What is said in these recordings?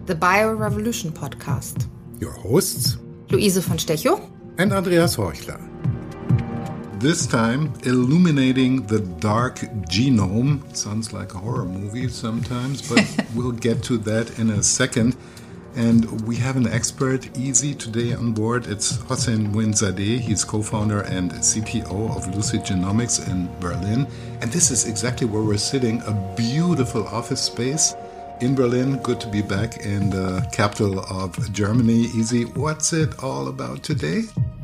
the Biorevolution podcast. Your hosts, Luise von Stechow and Andreas Horchler. This time, illuminating the dark genome. Sounds like a horror movie sometimes, but we'll get to that in a second. And we have an expert, Easy, today on board. It's Hossein Mouinzadeh. He's co-founder and CTO of Lucid Genomics in Berlin. And this is exactly where we're sitting, a beautiful office space in Berlin. Good to be back in the capital of Germany. Easy, what's it all about today?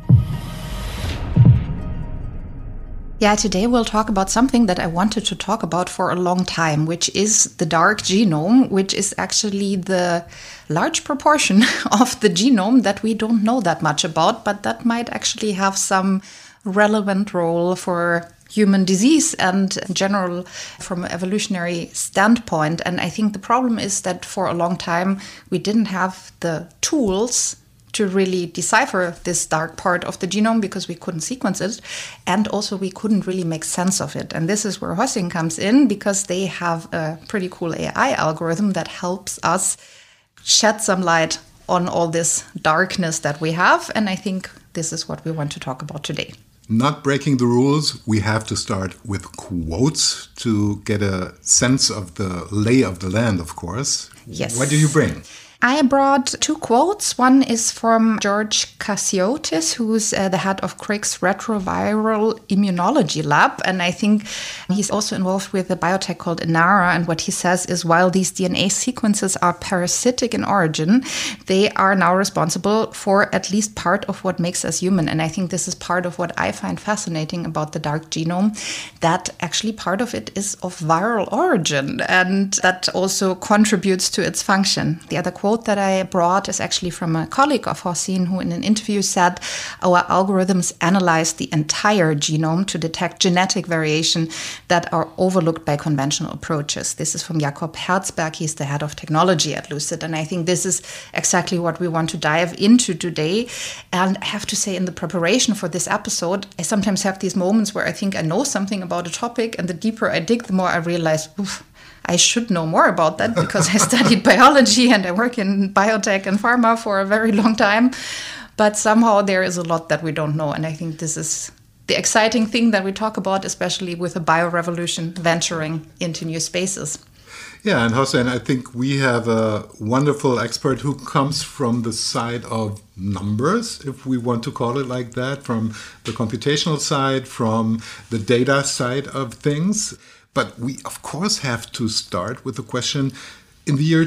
Yeah, today we'll talk about something that I wanted to talk about for a long time, which is the dark genome, which is actually the large proportion of the genome that we don't know that much about, but that might actually have some relevant role for human disease and in general from an evolutionary standpoint. And I think the problem is that for a long time we didn't have the tools to really decipher this dark part of the genome because we couldn't sequence it. And also we couldn't really make sense of it. And this is where Hossein comes in because they have a pretty cool AI algorithm that helps us shed some light on all this darkness that we have. And I think this is what we want to talk about today. Not breaking the rules, we have to start with quotes to get a sense of the lay of the land, of course. Yes. What did you bring? I brought two quotes. One is from George Cassiotis, who's the head of Crick's Retroviral Immunology Lab. And I think he's also involved with a biotech called Inara. And what he says is while these DNA sequences are parasitic in origin, they are now responsible for at least part of what makes us human. And I think this is part of what I find fascinating about the dark genome, that actually part of it is of viral origin. And that also contributes to its function. The other quote that I brought is actually from a colleague of Hossein, who in an interview said, our algorithms analyze the entire genome to detect genetic variation that are overlooked by conventional approaches. This is from Jakob Herzberg. He's the head of technology at Lucid. And I think this is exactly what we want to dive into today. And I have to say, in the preparation for this episode, I sometimes have these moments where I think I know something about a topic, and the deeper I dig, the more I realize, oof, I should know more about that because I studied biology and I work in biotech and pharma for a very long time. But somehow there is a lot that we don't know. And I think this is the exciting thing that we talk about, especially with a biorevolution venturing into new spaces. Yeah, and Hossein, I think we have a wonderful expert who comes from the side of numbers, if we want to call it like that, from the computational side, from the data side of things. But we, of course, have to start with the question, in the year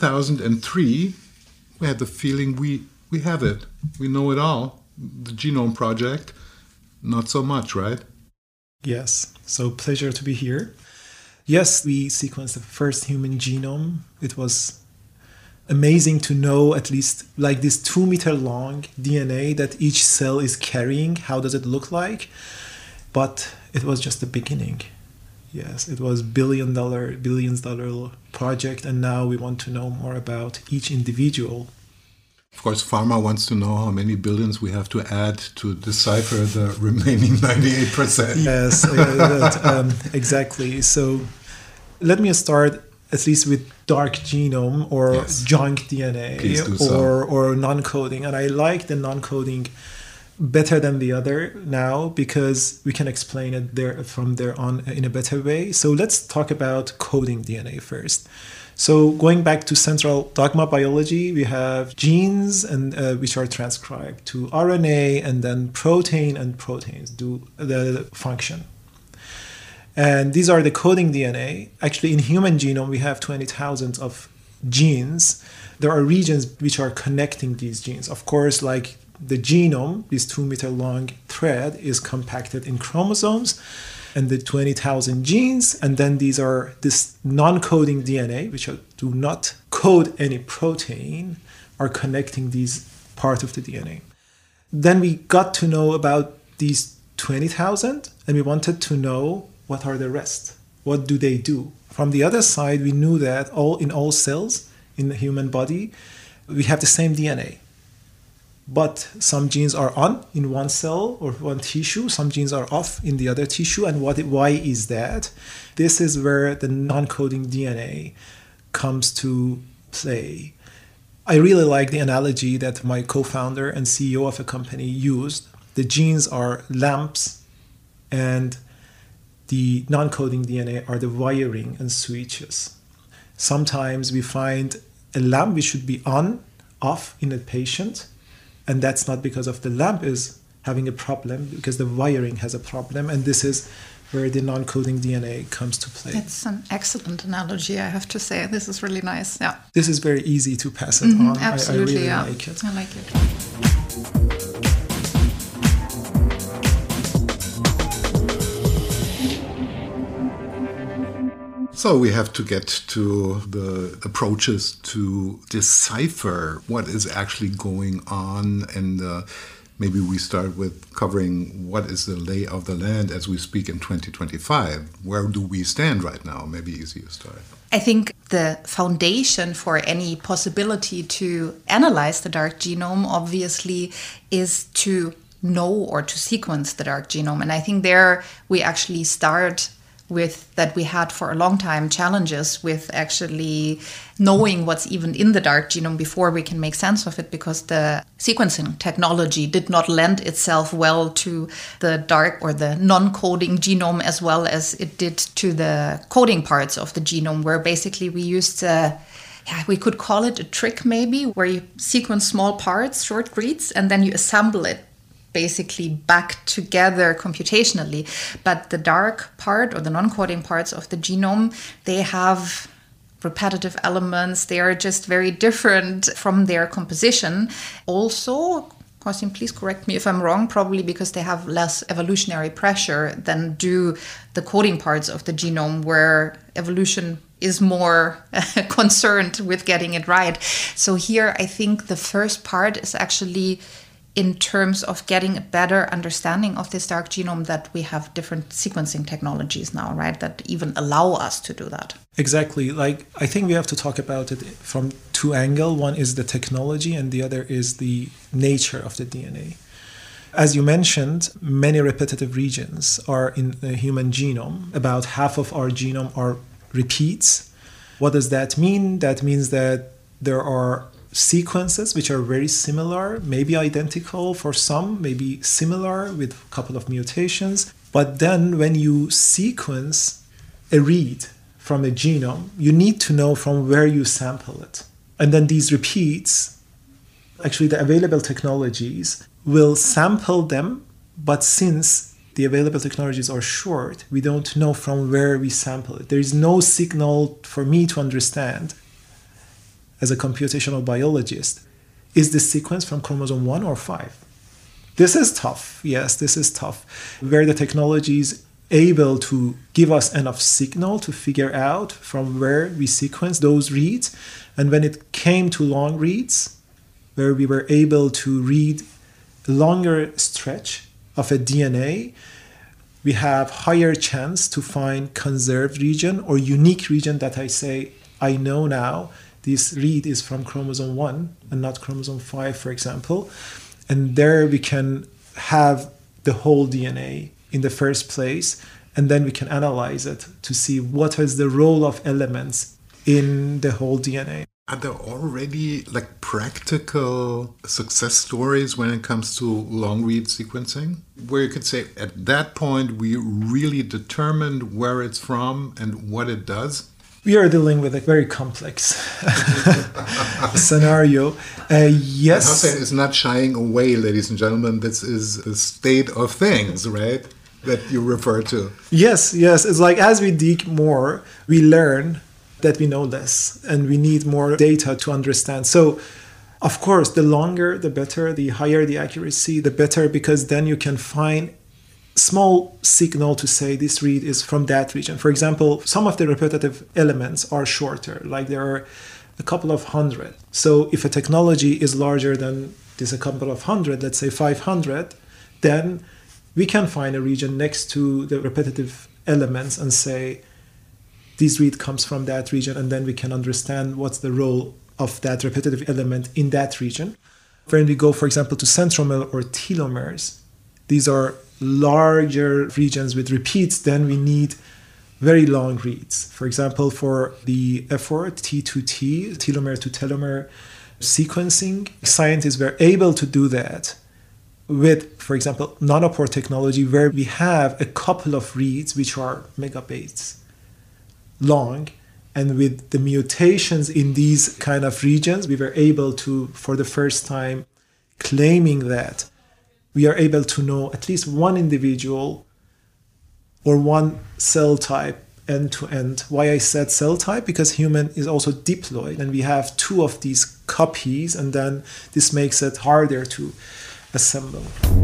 2003, we had the feeling we have it. We know it all. The Genome Project, not so much, right? Yes, so pleasure to be here. Yes, we sequenced the first human genome. It was amazing to know at least like this 2-meter long DNA that each cell is carrying. How does it look like? But it was just the beginning. Yes, it was billions dollar project, and now we want to know more about each individual. Of course, pharma wants to know how many billions we have to add to decipher the remaining 98%. Yes, exactly. So let me start at least with dark genome or junk DNA or non-coding. And I like the non-coding better than the other now because we can explain it from there on in a better way. So let's talk about coding DNA first. So going back to central dogma biology, we have genes and which are transcribed to RNA, and then protein and proteins do the function. And these are the coding DNA. Actually, in human genome, we have 20,000 of genes. There are regions which are connecting these genes. Of course, like the genome, this 2-meter long thread, is compacted in chromosomes and the 20,000 genes. And then these are this non-coding DNA, which do not code any protein, are connecting these part of the DNA. Then we got to know about these 20,000 and we wanted to know what are the rest. What do they do? From the other side, we knew that in all cells in the human body, we have the same DNA. But some genes are on in one cell or one tissue, some genes are off in the other tissue. And why is that? This is where the non-coding DNA comes to play. I really like the analogy that my co-founder and CEO of a company used. The genes are lamps and the non-coding DNA are the wiring and switches. Sometimes we find a lamp which should be on, off in a patient, and that's not because of the lamp is having a problem, because the wiring has a problem, and this is where the non-coding DNA comes to play. It's an excellent analogy, I have to say. This is really nice. Yeah. This is very easy to pass it on. Absolutely, I really like it. I like it. So we have to get to the approaches to decipher what is actually going on, and maybe we start with covering what is the lay of the land as we speak in 2025. Where do we stand right now? Maybe easier to start. I think the foundation for any possibility to analyze the dark genome obviously is to know or to sequence the dark genome. And I think there we actually start with that we had for a long time challenges with actually knowing what's even in the dark genome before we can make sense of it, because the sequencing technology did not lend itself well to the dark or the non-coding genome as well as it did to the coding parts of the genome, where basically we used we could call it a trick maybe, where you sequence small parts, short reads, and then you assemble it basically back together computationally. But the dark part or the non-coding parts of the genome, they have repetitive elements. They are just very different from their composition. Also, Kostya, please correct me if I'm wrong, probably because they have less evolutionary pressure than do the coding parts of the genome, where evolution is more concerned with getting it right. So here, I think the first part is actually in terms of getting a better understanding of this dark genome, that we have different sequencing technologies now, right, that even allow us to do that. Exactly. Like, I think we have to talk about it from two angles. One is the technology and the other is the nature of the DNA. As you mentioned, many repetitive regions are in the human genome. About half of our genome are repeats. What does that mean? That means that there are sequences which are very similar, maybe identical for some, maybe similar with a couple of mutations. But then when you sequence a read from a genome, you need to know from where you sample it. And then these repeats, actually the available technologies will sample them, but since the available technologies are short, we don't know from where we sample it. There is no signal for me to understand as a computational biologist, is this sequence from chromosome 1 or 5? This is tough. Yes, this is tough. Where the technology is able to give us enough signal to figure out from where we sequence those reads. And when it came to long reads, where we were able to read a longer stretch of a DNA, we have higher chance to find conserved region or unique region that I say, I know now, this read is from chromosome 1 and not chromosome 5, for example. And there we can have the whole DNA in the first place, and then we can analyze it to see what is the role of elements in the whole DNA. Are there already practical success stories when it comes to long read sequencing, where you could say at that point we really determined where it's from and what it does? We are dealing with a very complex scenario. Yes. Hussein is not shying away, ladies and gentlemen. This is the state of things, right, that you refer to. Yes. It's like as we dig more, we learn that we know less and we need more data to understand. So, of course, the longer, the better, the higher the accuracy, the better, because then you can find small signal to say this read is from that region. For example, some of the repetitive elements are shorter, like there are a couple of hundred. So if a technology is larger than this a couple of hundred, let's say 500, then we can find a region next to the repetitive elements and say this read comes from that region, and then we can understand what's the role of that repetitive element in that region. When we go, for example, to centromere or telomeres, these are larger regions with repeats, then we need very long reads. For example, for the effort T2T, telomere to telomere sequencing, scientists were able to do that with, for example, nanopore technology, where we have a couple of reads which are megabases long. And with the mutations in these kind of regions, we were able to, for the first time, claiming that we are able to know at least one individual or one cell type end to end. Why I said cell type? Because human is also diploid, and we have two of these copies, and then this makes it harder to assemble.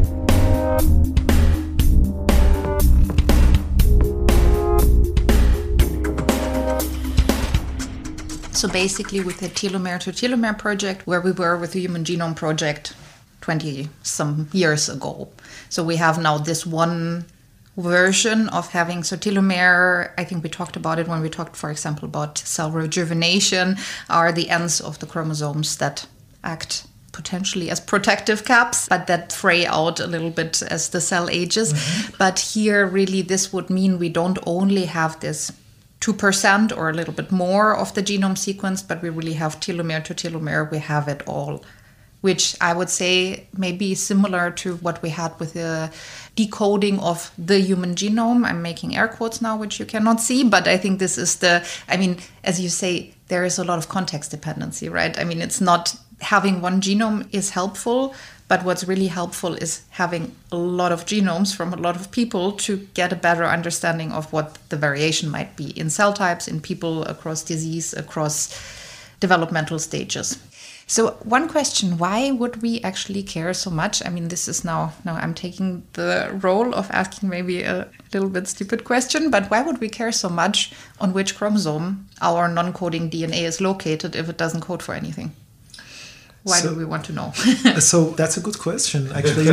So basically with the telomere to telomere project, where we were with the Human Genome Project 20 some years ago. So we have now this one version of having, so telomere, I think we talked about it when we talked, for example, about cell rejuvenation, are the ends of the chromosomes that act potentially as protective caps, but that fray out a little bit as the cell ages. Mm-hmm. But here, really, this would mean we don't only have this 2% or a little bit more of the genome sequence, but we really have telomere to telomere, we have it all, which I would say may be similar to what we had with the decoding of the human genome. I'm making air quotes now, which you cannot see, but I think this is as you say, there is a lot of context dependency, right? I mean, it's not having one genome is helpful, but what's really helpful is having a lot of genomes from a lot of people to get a better understanding of what the variation might be in cell types, in people, across disease, across developmental stages. So one question, why would we actually care so much? I mean, this is now I'm taking the role of asking maybe a little bit stupid question, but why would we care so much on which chromosome our non-coding DNA is located if it doesn't code for anything? Why do we want to know? So that's a good question, actually.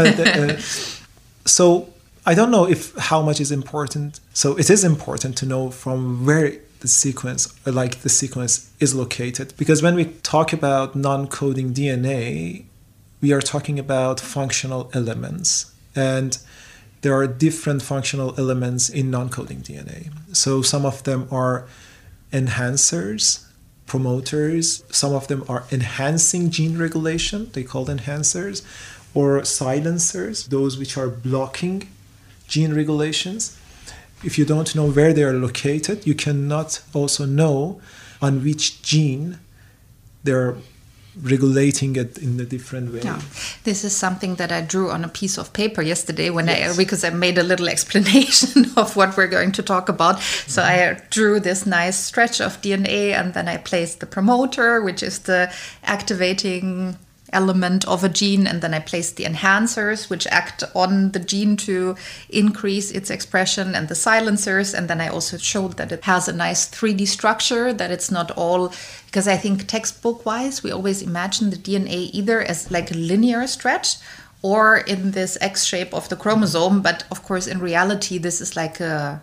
So I don't know how much is important. So it is important to know from where the sequence is located. Because when we talk about non-coding DNA, we are talking about functional elements. And there are different functional elements in non-coding DNA. So some of them are enhancers, promoters, some of them are enhancing gene regulation, they called enhancers, or silencers, those which are blocking gene regulations. If you don't know where they are located, you cannot also know on which gene they're regulating it in a different way. Yeah. This is something that I drew on a piece of paper yesterday because I made a little explanation of what we're going to talk about. So I drew this nice stretch of DNA, and then I placed the promoter, which is the activating element of a gene, and then I placed the enhancers, which act on the gene to increase its expression, and the silencers, and then I also showed that it has a nice 3D structure, that it's not all, because I think textbook-wise we always imagine the DNA either as like a linear stretch or in this X shape of the chromosome, but of course in reality this is like a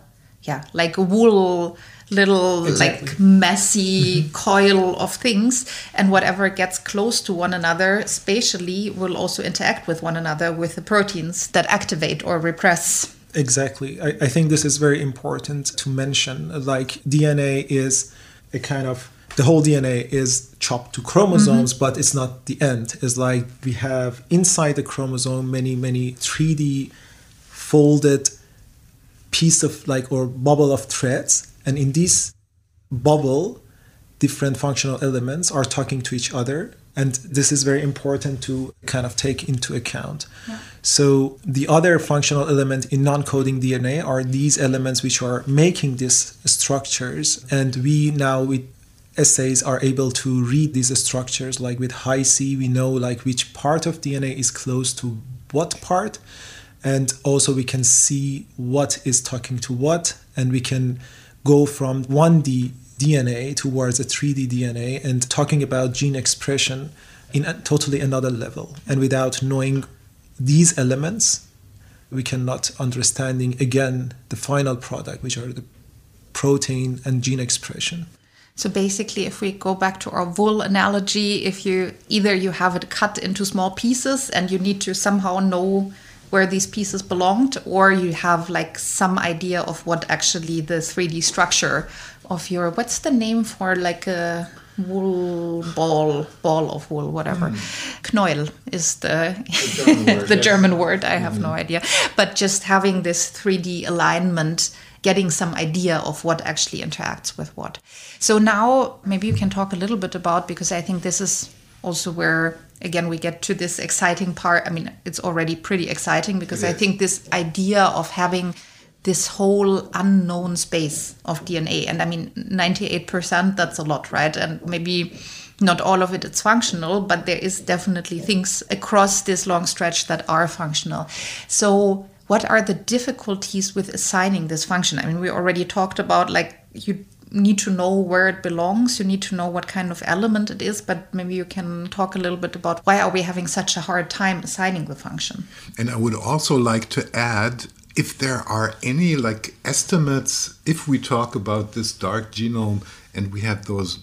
wool little like messy coil of things, and whatever gets close to one another spatially will also interact with one another with the proteins that activate or repress. Exactly. I think this is very important to mention. Like DNA is a kind of, the whole DNA is chopped to chromosomes, but it's not the end. It's like we have inside the chromosome many 3D folded piece of or bubble of threads. And in this bubble, different functional elements are talking to each other. And this is very important to kind of take into account. Yeah. So the other functional element in non-coding DNA are these elements which are making these structures. And we now with assays are able to read these structures. Like with Hi-C, we know which part of DNA is close to what part. And also we can see what is talking to what. And we can go from 1D DNA towards a 3D DNA and talking about gene expression in a totally another level. And without knowing these elements, we cannot understanding again the final product, which are the protein and gene expression. So basically, if we go back to our wool analogy, if you have it cut into small pieces and you need to somehow know where these pieces belonged, or you have some idea of what actually the 3D structure of your, what's the name for wool ball of wool, whatever. Knäuel is the the German word. I have no idea. But just having this 3D alignment, getting some idea of what actually interacts with what. So now maybe you can talk a little bit about, because I think this is also where, again, we get to this exciting part. I mean, it's already pretty exciting, because I think this idea of having this whole unknown space of DNA, and I mean, 98%, that's a lot, right? And maybe not all of it is functional, but there is definitely things across this long stretch that are functional. So what are the difficulties with assigning this function? I mean, we already talked about, like, you need to know where it belongs, you need to know what kind of element it is, but maybe you can talk a little bit about why are we having such a hard time assigning the function? And I would also like to add, if there are any like estimates, if we talk about this dark genome and we have those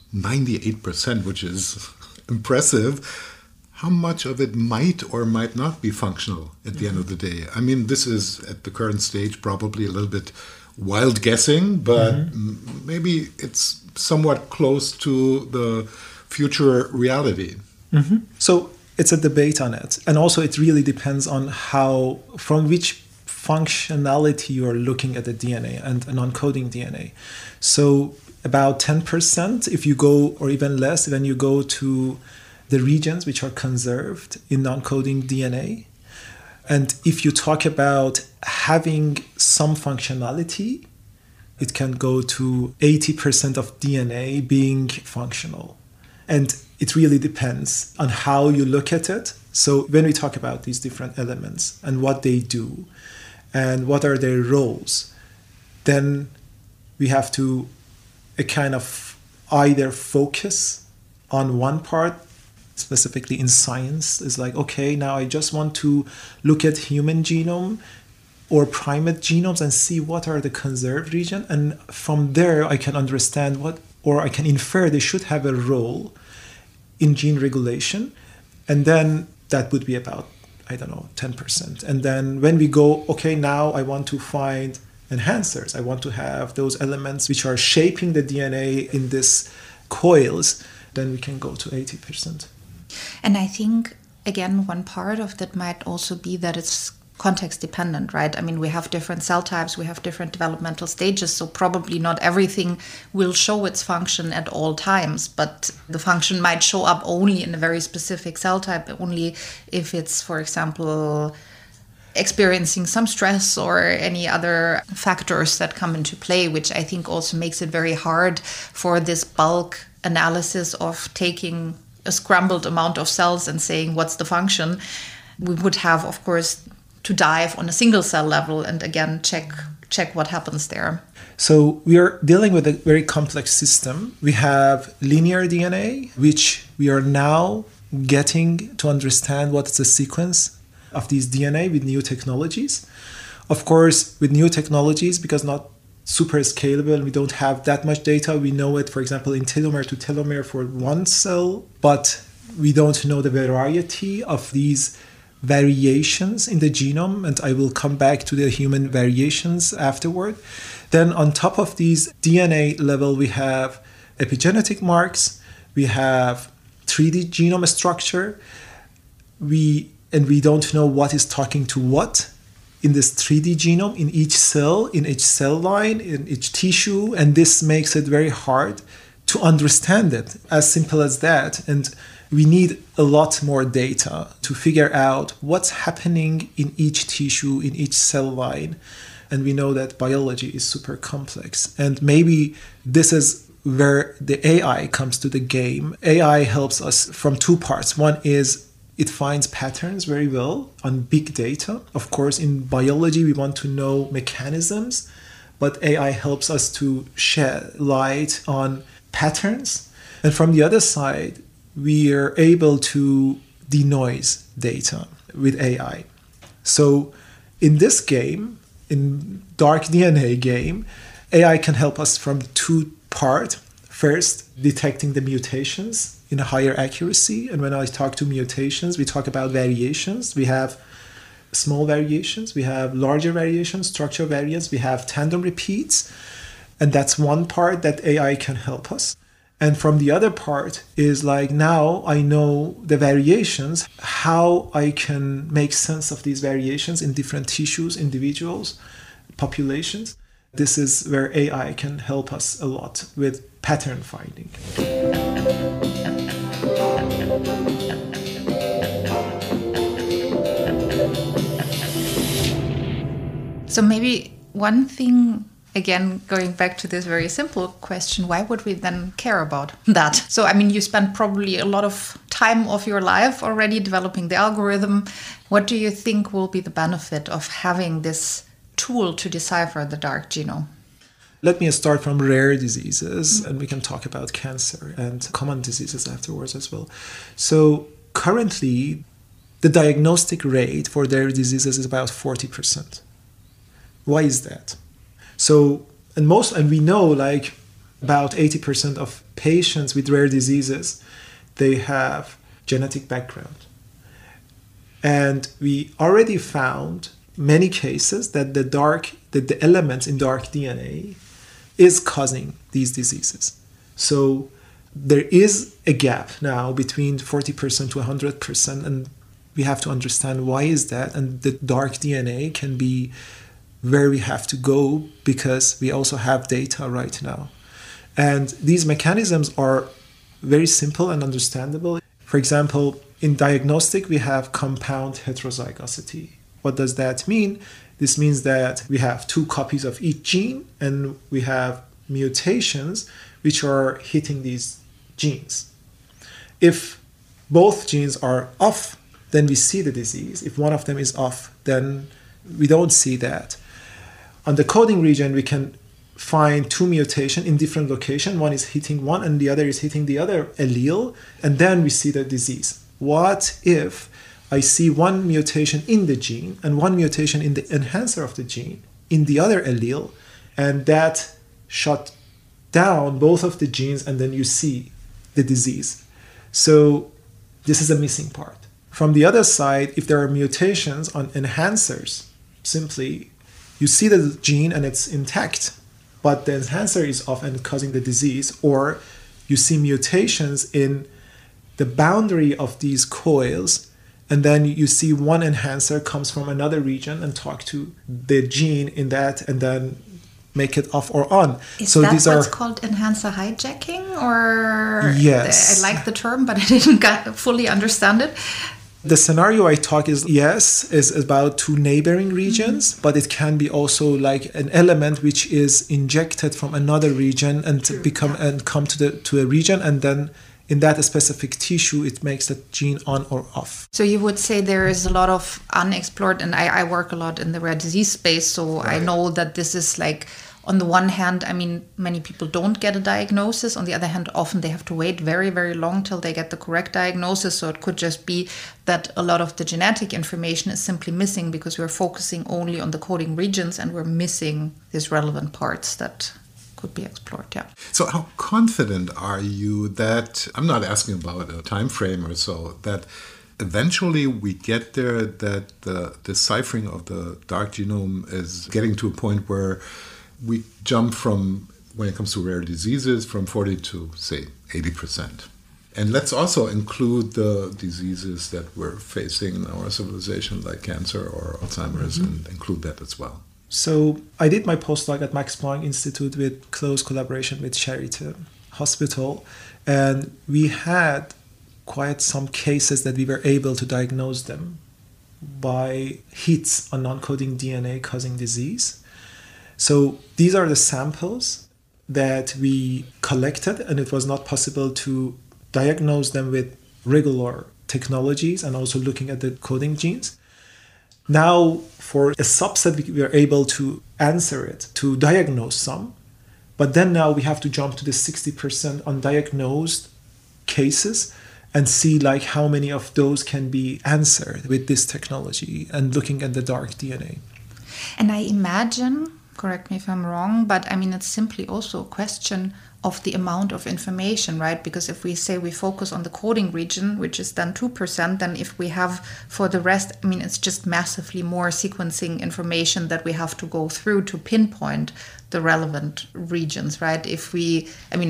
98%, which is impressive, how much of it might or might not be functional at the end of the day? I mean, this is at the current stage probably a little bit wild guessing, but maybe it's somewhat close to the future reality. So it's a debate on it. And also it really depends on from which functionality you're looking at the DNA and non-coding DNA. So about 10%, if you go, or even less, when you go to the regions which are conserved in non-coding DNA. And if you talk about having some functionality, it can go to 80% of DNA being functional. And it really depends on how you look at it. So when we talk about these different elements and what they do and what are their roles, then we have to kind of either focus on one part, specifically in science. Is like, okay, now I just want to look at human genome or primate genomes and see what are the conserved region. And from there, I can understand I can infer they should have a role in gene regulation. And then that would be about, 10%. And then when we go, okay, now I want to find enhancers. I want to have those elements which are shaping the DNA in this coils, then we can go to 80%. And I think, again, one part of that might also be that it's context dependent, right? I mean, we have different cell types, we have different developmental stages, so probably not everything will show its function at all times, but the function might show up only in a very specific cell type, only if it's, for example, experiencing some stress or any other factors that come into play, which I think also makes it very hard for this bulk analysis of taking a scrambled amount of cells and saying what's the function. We would have, of course, to dive on a single cell level and again check what happens there. So we are dealing with a very complex system. We have linear DNA, which we are now getting to understand what's the sequence of these DNA with new technologies. Of course, with new technologies, because not super scalable, we don't have that much data. We know it, for example, in telomere to telomere for one cell, but we don't know the variety of these variations in the genome, and I will come back to the human variations afterward. Then on top of these DNA level, we have epigenetic marks, we have 3D genome structure, we don't know what is talking to what in this 3D genome, in each cell, in each cell line, in each tissue, and this makes it very hard to understand it, as simple as that. And we need a lot more data to figure out what's happening in each tissue, in each cell line. And we know that biology is super complex. And maybe this is where the AI comes to the game. AI helps us from two parts. One is it finds patterns very well on big data. Of course, in biology, we want to know mechanisms, but AI helps us to shed light on patterns. And from the other side, we are able to denoise data with AI. So in this game, in dark DNA game, AI can help us from two parts. First, detecting the mutations in a higher accuracy. And when I talk to mutations, we talk about variations. We have small variations, we have larger variations, structural variants, we have tandem repeats. And that's one part that AI can help us. And from the other part is like, now I know the variations, how I can make sense of these variations in different tissues, individuals, populations. This is where AI can help us a lot with pattern finding. So maybe one thing, again, going back to this very simple question, why would we then care about that? So, I mean, you spent probably a lot of time of your life already developing the algorithm. What do you think will be the benefit of having this tool to decipher the dark genome? Let me start from rare diseases, and we can talk about cancer and common diseases afterwards as well. So currently, the diagnostic rate for rare diseases is about 40%. Why is that? So, and we know like about 80% of patients with rare diseases, they have genetic background. And we already found many cases that the elements in dark DNA is causing these diseases. So there is a gap now between 40% to 100%, and we have to understand why is that, and the dark DNA can be where we have to go because we also have data right now. And these mechanisms are very simple and understandable. For example, in diagnostic, we have compound heterozygosity. What does that mean? This means that we have 2 copies of each gene and we have mutations which are hitting these genes. If both genes are off, then we see the disease. If one of them is off, then we don't see that. On the coding region, we can find 2 mutations in different locations. One is hitting one and the other is hitting the other allele, and then we see the disease. What if I see 1 mutation in the gene and 1 mutation in the enhancer of the gene in the other allele, and that shut down both of the genes, and then you see the disease? So this is a missing part. From the other side, if there are mutations on enhancers, simply you see the gene and it's intact, but the enhancer is off and causing the disease, or you see mutations in the boundary of these coils, and then you see one enhancer comes from another region and talk to the gene in that, and then make it off or on. Is that what's called enhancer hijacking? Or yes, I like the term, but I didn't fully understand it. The scenario I talk is about 2 neighboring regions, but it can be also like an element which is injected from another region and come to a region, and then in that specific tissue it makes the gene on or off. So you would say there is a lot of unexplored, and I work a lot in the rare disease space, so right. I know that this is like, on the one hand, I mean, many people don't get a diagnosis. On the other hand, often they have to wait very, very long till they get the correct diagnosis. So it could just be that a lot of the genetic information is simply missing because we're focusing only on the coding regions and we're missing these relevant parts that could be explored. Yeah. So how confident are you that, I'm not asking about a time frame or so, that eventually we get there, that the deciphering of the dark genome is getting to a point where we jump from, when it comes to rare diseases, from 40 to, say, 80%. And let's also include the diseases that we're facing in our civilization, like cancer or Alzheimer's, and include that as well. So I did my postdoc at Max Planck Institute with close collaboration with Charité Hospital, and we had quite some cases that we were able to diagnose them by hits on non-coding DNA causing disease. So these are the samples that we collected, and it was not possible to diagnose them with regular technologies and also looking at the coding genes. Now, for a subset, we are able to answer it, to diagnose some, but then now we have to jump to the 60% undiagnosed cases and see like how many of those can be answered with this technology and looking at the dark DNA. And I imagine, correct me if I'm wrong, but I mean, it's simply also a question of the amount of information, right? Because if we say we focus on the coding region, which is then 2%, then if we have for the rest, I mean, it's just massively more sequencing information that we have to go through to pinpoint the relevant regions, right?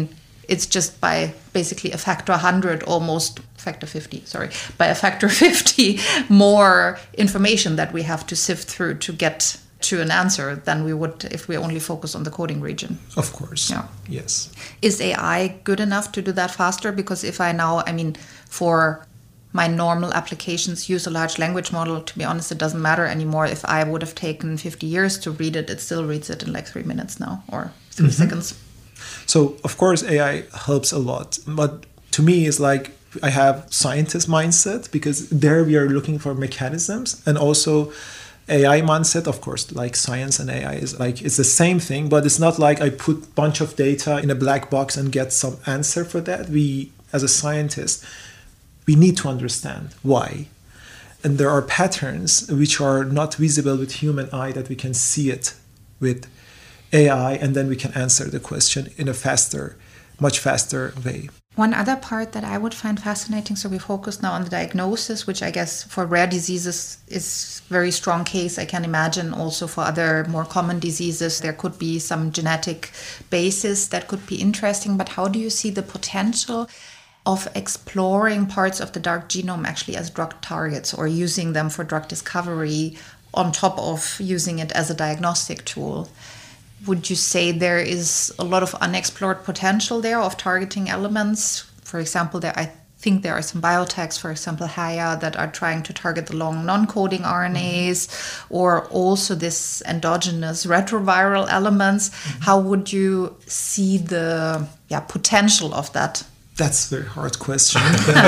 It's just by basically a factor 100, almost factor 50, by a factor 50 more information that we have to sift through to get to an answer than we would if we only focus on the coding region. Of course. Yeah. Yes. Is AI good enough to do that faster? Because if I now, for my normal applications, use a large language model, to be honest, it doesn't matter anymore. If I would have taken 50 years to read it, it still reads it in like 3 minutes now, or 3 seconds. So, of course, AI helps a lot. But to me, it's like I have scientist mindset, because there we are looking for mechanisms, and also AI mindset, of course, like science and AI is like, it's the same thing, but it's not like I put a bunch of data in a black box and get some answer for that. We, as a scientist, we need to understand why. And there are patterns which are not visible with human eye that we can see it with AI, and then we can answer the question in a much faster way. One other part that I would find fascinating, so we focus now on the diagnosis, which I guess for rare diseases is a very strong case. I can imagine also for other more common diseases, there could be some genetic basis that could be interesting. But how do you see the potential of exploring parts of the dark genome actually as drug targets, or using them for drug discovery on top of using it as a diagnostic tool? Would you say there is a lot of unexplored potential there of targeting elements? For example, I think there are some biotechs, for example, Haya, that are trying to target the long non-coding RNAs, or also this endogenous retroviral elements. How would you see the potential of that? That's a very hard question.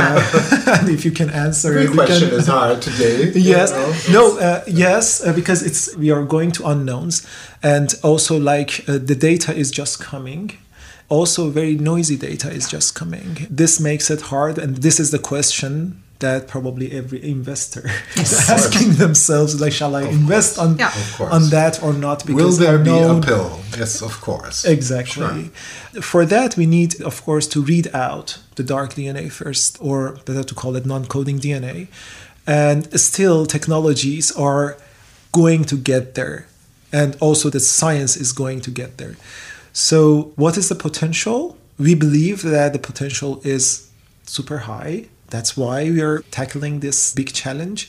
And if you can answer it. The question is hard today. Yes. Yes, because we are going to unknowns. And also the data is just coming. Also very noisy data is just coming. This makes it hard. And this is the question that probably every investor is asking themselves, like, shall I invest on that or not? Because will there be a pill? Yes, of course. Exactly. Sure. For that, we need, of course, to read out the dark DNA first, or better to call it non-coding DNA. And still, technologies are going to get there. And also the science is going to get there. So what is the potential? We believe that the potential is super high. That's why we are tackling this big challenge.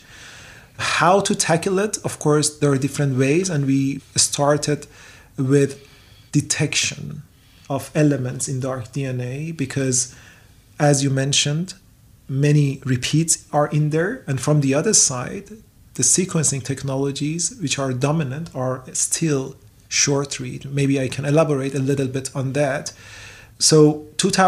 How to tackle it? Of course, there are different ways, and we started with detection of elements in dark DNA because, as you mentioned, many repeats are in there. And from the other side, the sequencing technologies which are dominant are still short read. Maybe I can elaborate a little bit on that. So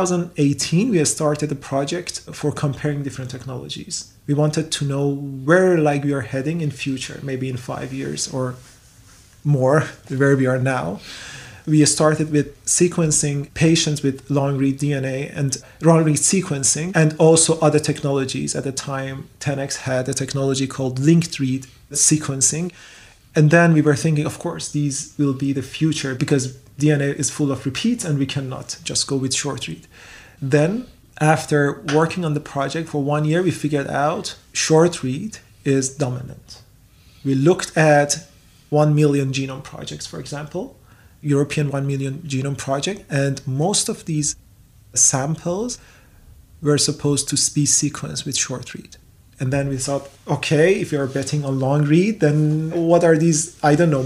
2018, we started a project for comparing different technologies. We wanted to know where we are heading in future, maybe in 5 years or more, where we are now. We started with sequencing patients with long-read DNA and long-read sequencing, and also other technologies. At the time, 10x had a technology called linked-read sequencing. And then we were thinking, of course, these will be the future because DNA is full of repeats and we cannot just go with short read. Then, after working on the project for 1 year, we figured out short read is dominant. We looked at 1 million genome projects, for example, European 1 million genome project, and most of these samples were supposed to be sequenced with short read. And then we thought, okay, if you're betting on long read, then what are these?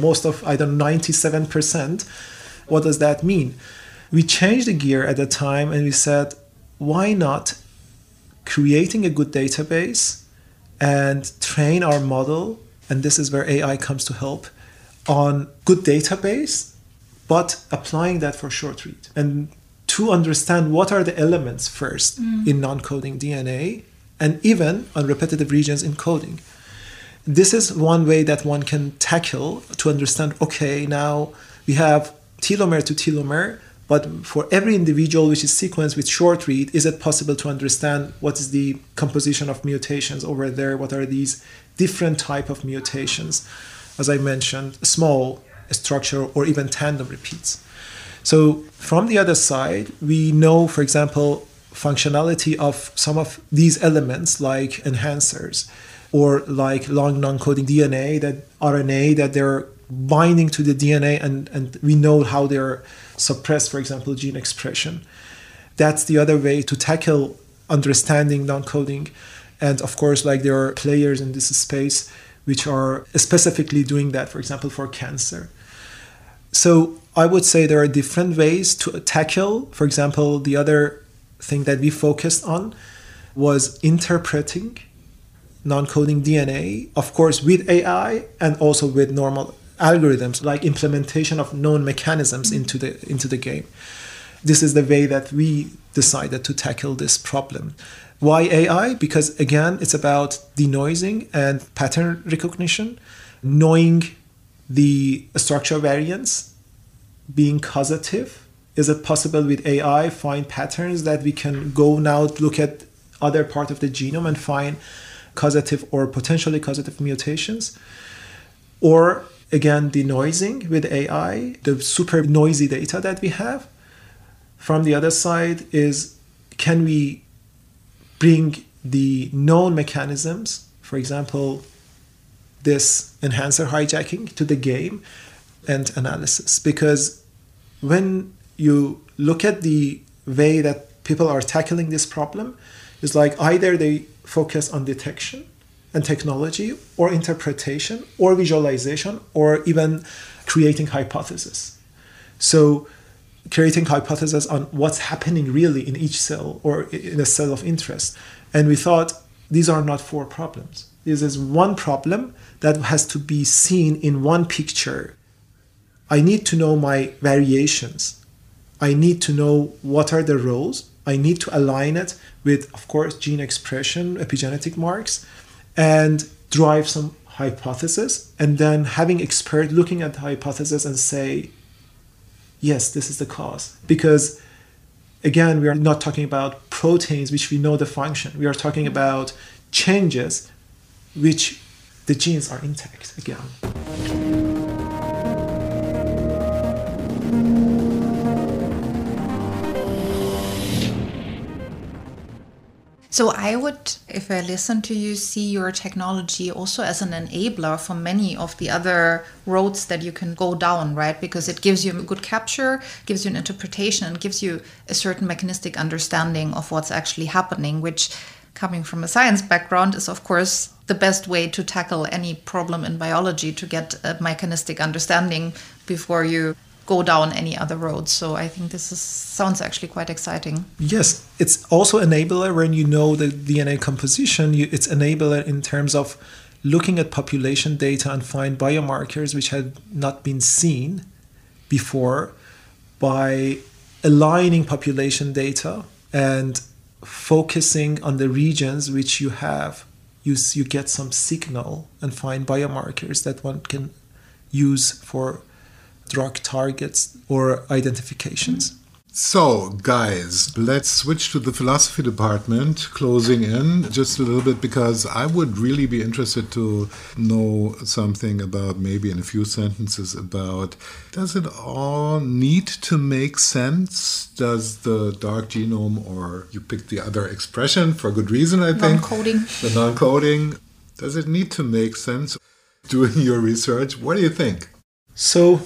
97%. What does that mean? We changed the gear at the time and we said, why not creating a good database and train our model, and this is where AI comes to help, on good database, but applying that for short read. And to understand what are the elements first in non-coding DNA, and even on repetitive regions in coding. This is one way that one can tackle to understand, okay, now we have telomere to telomere, but for every individual which is sequenced with short read, is it possible to understand what is the composition of mutations over there? What are these different type of mutations? As I mentioned, small structure or even tandem repeats. So from the other side, we know, for example, functionality of some of these elements like enhancers or like long non-coding DNA, that RNA, that they're binding to the DNA and we know how they're suppressed, for example, gene expression. that's the other way to tackle understanding non-coding. And of course, like there are players in this space which are specifically doing that, for example, for cancer. So I would say there are different ways to tackle. For example, the other thing that we focused on was interpreting non-coding DNA, of course, with AI and also with normal algorithms, like implementation of known mechanisms into the game. This is the way that we decided to tackle this problem. Why AI? Because again, it's about denoising and pattern recognition, knowing the structural variance, being causative. Is it possible with AI find patterns that we can go now look at other part of the genome and find causative or potentially causative mutations? Or again, denoising with AI, the super noisy data that we have. From the other side is, can we bring the known mechanisms, for example, this enhancer hijacking, to the game and analysis? Because when you look at the way that people are tackling this problem, it's like either they focus on detection and technology, or interpretation, or visualization, or even creating hypothesis. So creating hypotheses on what's happening really in each cell or in a cell of interest. And we thought these are not four problems. This is one problem that has to be seen in one picture. I need to know my variations. I need to know what are the roles. I need to align it with, of course, gene expression, epigenetic marks, and drive some hypothesis. And then having expert looking at the hypothesis and say, yes, this is the cause. Because again, we are not talking about proteins which we know the function. We are talking about changes which the genes are intact again. So I would, if I listen to you, see your technology also as an enabler for many of the other roads that you can go down, right? Because it gives you a good capture, gives you an interpretation, and gives you a certain mechanistic understanding of what's actually happening, which, coming from a science background, is of course the best way to tackle any problem in biology, to get a mechanistic understanding before you go down any other roads. So I think this sounds actually quite exciting. Yes, it's also enabler when you know the DNA composition. It's enabler in terms of looking at population data and find biomarkers which had not been seen before, by aligning population data and focusing on the regions which you have. You get some signal and find biomarkers that one can use for drug targets or identifications. So, guys, let's switch to the philosophy department, closing in just a little bit, because I would really be interested to know something about, maybe in a few sentences, about, does it all need to make sense? Does the dark genome, or you picked the other expression for good reason, I think. Non-coding. The non-coding. Does it need to make sense? Doing your research, what do you think? So,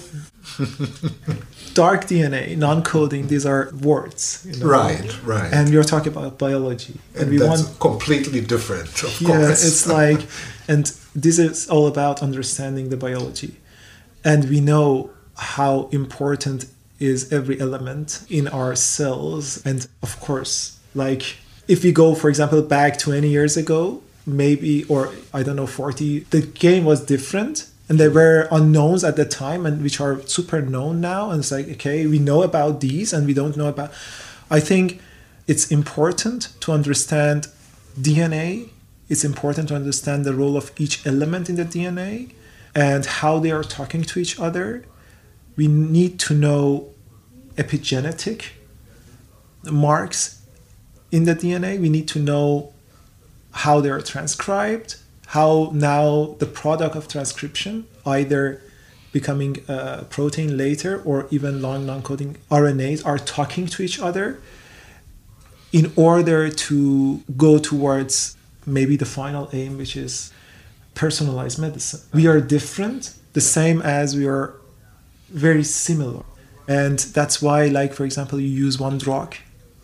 dark DNA, non-coding, these are words. Right. And we're talking about biology. And we that's completely different, of course. Yeah, it's like, and this is all about understanding the biology. And we know how important is every element in our cells. And of course, like, if we go, for example, back 20 years ago, maybe, or I don't know, 40, the game was different. And there were unknowns at the time, and which are super known now. And it's like, okay, we know about these and we don't know about... I think it's important to understand DNA. It's important to understand the role of each element in the DNA and how they are talking to each other. We need to know epigenetic marks in the DNA. We need to know how they are transcribed, how now the product of transcription, either becoming a protein later or even long non-coding RNAs, are talking to each other in order to go towards maybe the final aim, which is personalized medicine. We are different, the same as we are very similar. And that's why, like, for example, you use one drug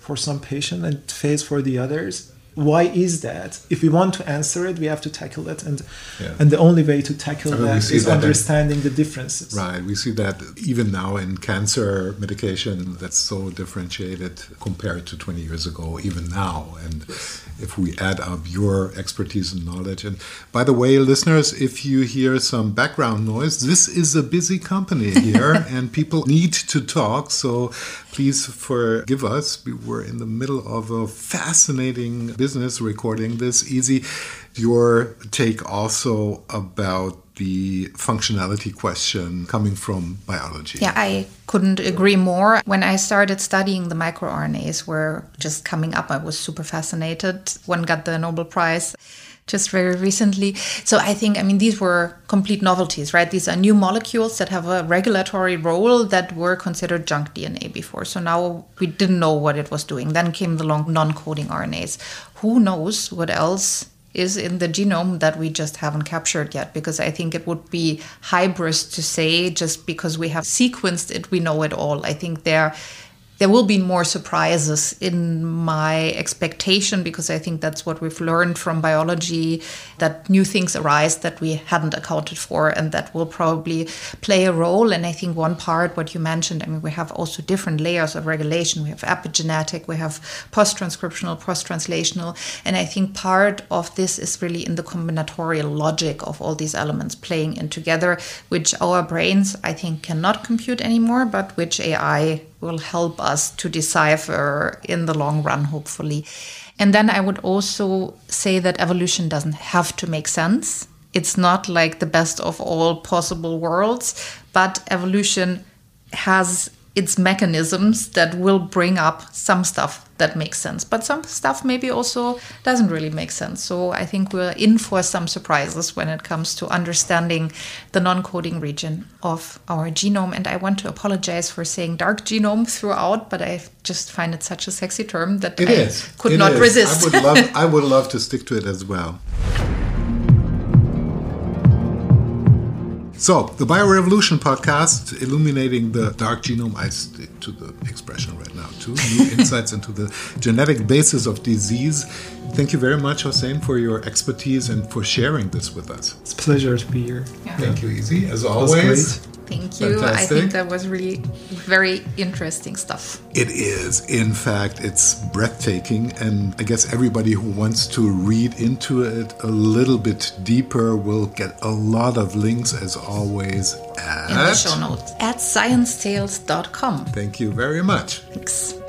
for some patient and it fails for the others. Why is that? If we want to answer it, we have to tackle it. And the only way to tackle that is understanding the differences. Right. We see that even now in cancer medication that's so differentiated compared to 20 years ago, even now. And if we add up your expertise and knowledge. And by the way, listeners, if you hear some background noise, this is a busy company here and people need to talk. So please forgive us. We were in the middle of a fascinating business recording this. Easy, your take also about the functionality question coming from biology. Yeah, I couldn't agree more. When I started studying the microRNAs were just coming up, I was super fascinated. One got the Nobel Prize just very recently. So I think, these were complete novelties, right? These are new molecules that have a regulatory role that were considered junk DNA before. So now we didn't know what it was doing. Then came the long non-coding RNAs. Who knows what else is in the genome that we just haven't captured yet? Because I think it would be hybris to say just because we have sequenced it, we know it all. I think there will be more surprises in my expectation, because I think that's what we've learned from biology, that new things arise that we hadn't accounted for, and that will probably play a role. And I think one part, what you mentioned, we have also different layers of regulation. We have epigenetic, we have post-transcriptional, post-translational. And I think part of this is really in the combinatorial logic of all these elements playing in together, which our brains, I think, cannot compute anymore, but which AI will help us to decipher in the long run, hopefully. And then I would also say that evolution doesn't have to make sense. It's not like the best of all possible worlds, but evolution has its mechanisms that will bring up some stuff that makes sense. But some stuff maybe also doesn't really make sense. So I think we're in for some surprises when it comes to understanding the non-coding region of our genome. And I want to apologize for saying dark genome throughout, but I just find it such a sexy term that could not resist. I would love to stick to it as well. So, the BioRevolution podcast, illuminating the dark genome. I stick to the expression right now, too. New insights into the genetic basis of disease. Thank you very much, Hossein, for your expertise and for sharing this with us. It's a pleasure to be here. Yeah. Thank you, Easy, as always. Thank you. Fantastic. I think that was really very interesting stuff. It is. In fact, it's breathtaking. And I guess everybody who wants to read into it a little bit deeper will get a lot of links, as always, in the show notes at sciencetales.com. Thank you very much. Thanks.